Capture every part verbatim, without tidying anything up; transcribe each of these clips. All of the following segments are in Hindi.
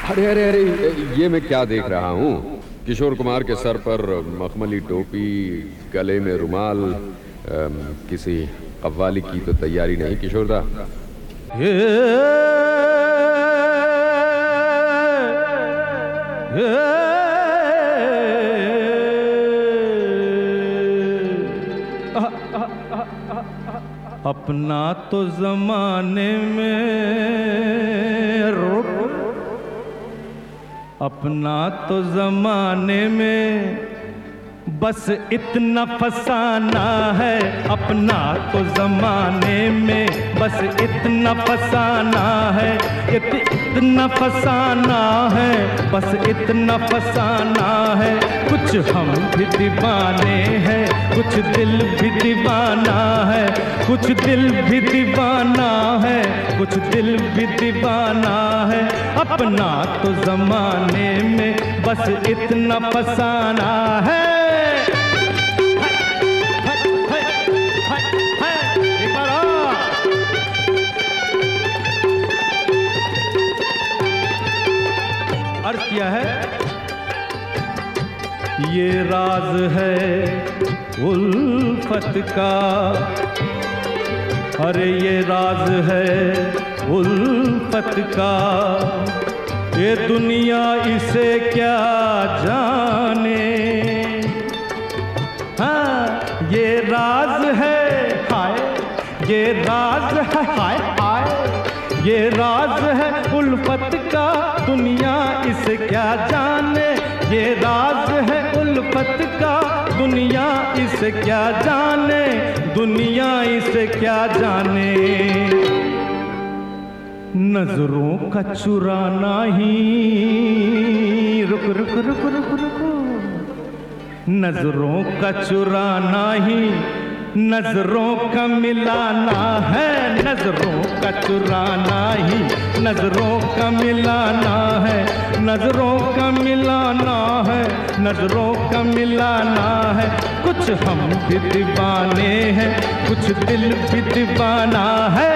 अरे अरे अरे, ये मैं क्या देख रहा हूँ? किशोर कुमार के सर पर मखमली टोपी, गले में रुमाल। किसी कव्वाली की तो तैयारी नहीं किशोर दा? ये, ये, अपना तो जमाने में रुक, अपना तो जमाने में बस इतना फसाना है। अपना तो जमाने में बस इतना फसाना है। इत, इतना फसाना है, बस इतना फसाना है। कुछ हम भी दीवाने हैं, कुछ दिल भी दीवाना है। कुछ दिल भी दीवाना है, कुछ दिल भी दीवाना है। अपना तो जमाने में बस इतना फसाना है। अर्ज किया है, ये राज है उल्फत का, अरे ये राज है उल्फत का। ये दुनिया इसे क्या जाने, हाँ ये राज है, हाय ये राज है, हाय हाय ये राज है उल्फत का। दुनिया इसे क्या जाने, ये राज है उल्फत का। दुनिया इसे क्या जाने, दुनिया इसे क्या जाने। नजरों का चुराना ही, रुक रुक रुक रुक रुक, नजरों का चुराना ही नजरों का मिलाना है। नजरों का चुराना ही नजरों का मिलाना है। नजरों का मिलाना है, नजरों का मिलाना है। कुछ हम भी दीवाने हैं, कुछ दिल भी दीवाना है।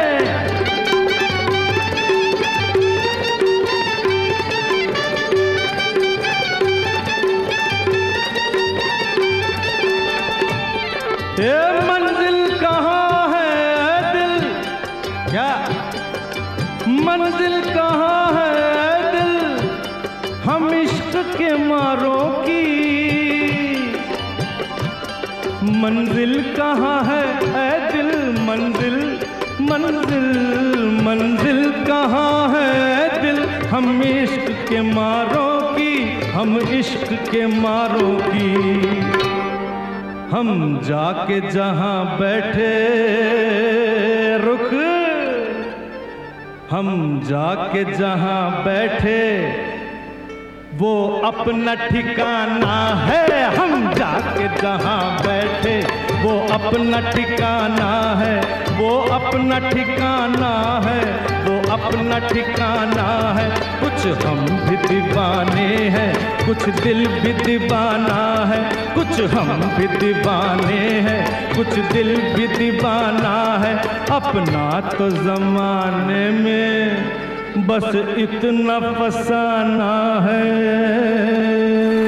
ये मंजिल कहाँ है दिल, क्या मंजिल कहाँ है दिल, हम इश्क के मारों की। मंजिल कहाँ है ऐ दिल, मंजिल मंजिल मंजिल कहाँ है ऐ दिल, हम इश्क के मारों की, हम इश्क के मारों की। हम जाके जहां बैठे रुक, हम जाके जहां बैठे वो अपना ठिकाना है। हम जाके जहां बैठे वो अपना ठिकाना है, वो अपना ठिकाना है, वो अपना ठिकाना है। कुछ हम भी दीवाने हैं, कुछ दिल भी दीवाना है। कुछ हम भी दीवाने हैं, कुछ दिल भी दीवाना है। अपना तो जमाने में बस इतना फसाना है।